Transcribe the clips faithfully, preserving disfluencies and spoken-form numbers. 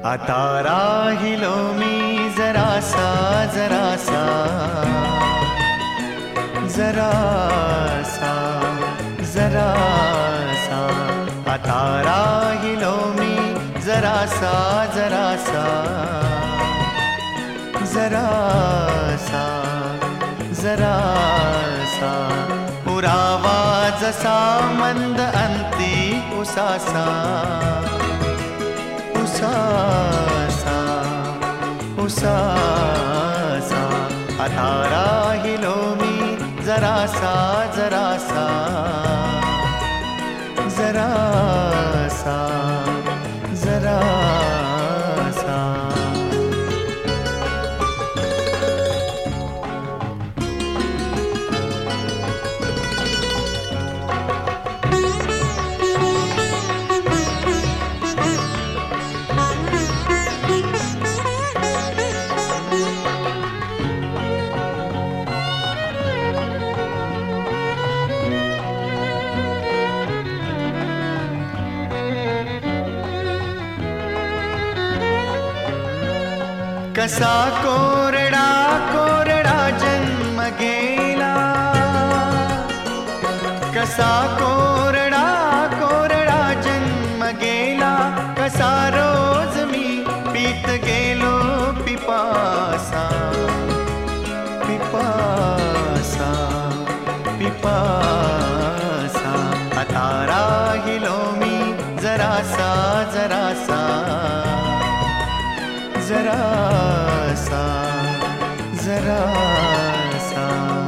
आता राहिलो मी जरासा जरासा जरासा जरासा आता राहिलो मी जरासा जरासा जरासा जरासा पुरावा जसा मंद अंती उसासा उसासा उसासा आता राहिलो मी जरासा जरासा जरासा जरासा कसा कोरडा कोरडा जन्म गेला कसा कोरडा कोरडा जन्म गेला कसा रोज मी पीत गेलो पिपासा पिपासा पिपासा आता राहिलो मी जरासा जरासा जरासा जरासा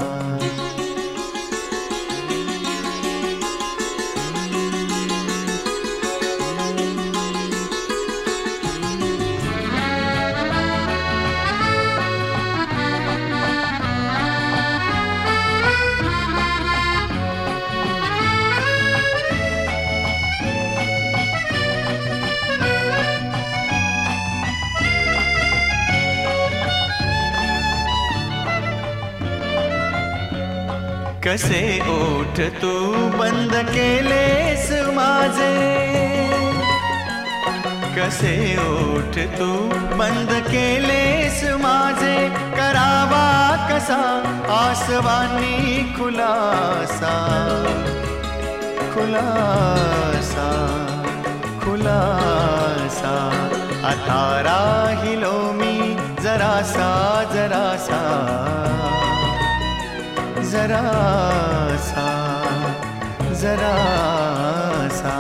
कसे ओठ तू बंद केलेस माझे कसे ओठ तू बंद केलेस माझे करावा कसा आसवानी खुलासा खुलासा खुलासा आता राहिलो मी जरासा जरासा जरासा जरासा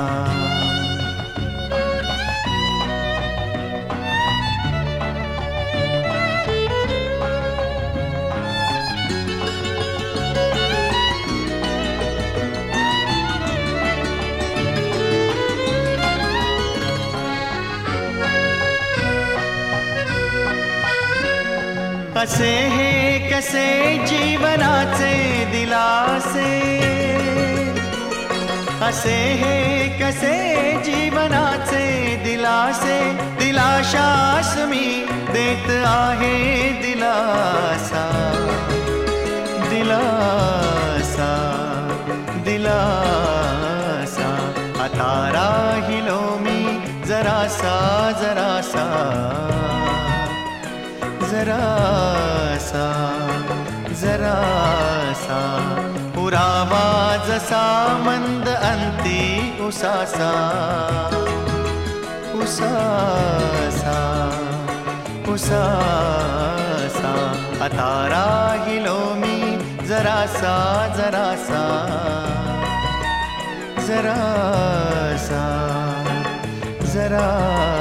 असे हे कसे जीवनाचे दिलासे असे हे कसे जीवनाचे दिलासे दिलाशास मी देत आहे दिलासा दिलासा दिलासा आता राहिलो मी जरासा जरासा जरासा जरासा पुरावा जसा मंद अंती उसासा उसासा उसासा आता राहिलो मी जरासा जरासा जरासा जरा